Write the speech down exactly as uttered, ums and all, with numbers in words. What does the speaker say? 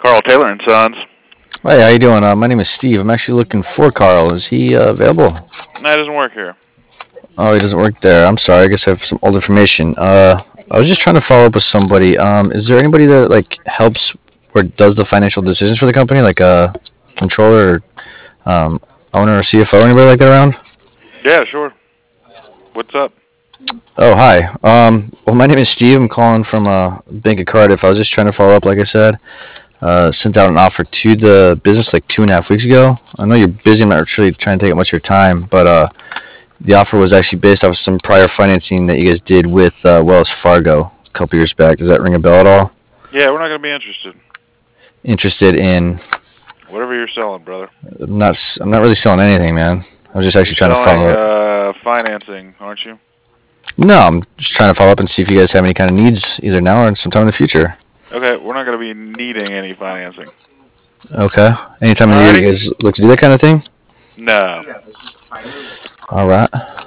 Carl Taylor and Sons. Hey, how you doing? Uh, my name is Steve. I'm actually looking for Carl. Is he uh, available? No, it doesn't work here. Oh, he doesn't work there. I'm sorry. I guess I have some old information. Uh, I was just trying to follow up with somebody. Um, is there anybody that like helps or does the financial decisions for the company, like a controller, or, um, owner, or C F O, anybody like that around? Yeah, sure. What's up? Oh, hi. Um, well, my name is Steve. I'm calling from uh, Bank of Cardiff. I was just trying to follow up, like I said. Uh, sent out an offer to the business like two and a half weeks ago. I know you're busy. I'm not really trying to take up much of your time, but uh, the offer was actually based off of some prior financing that you guys did with uh, Wells Fargo a couple years back. Does that ring a bell at all? Yeah, we're not going to be interested. Interested in? Whatever you're selling, brother. I'm not. I'm not really selling anything, man. I was just actually You're trying to selling follow up. uh, financing, aren't you? No, I'm just trying to follow up and see if you guys have any kind of needs either now or sometime in the future. Okay, we're not going to be needing any financing. Okay. Anytime in the year you Alrighty? guys look to do that kind of thing? No. All right.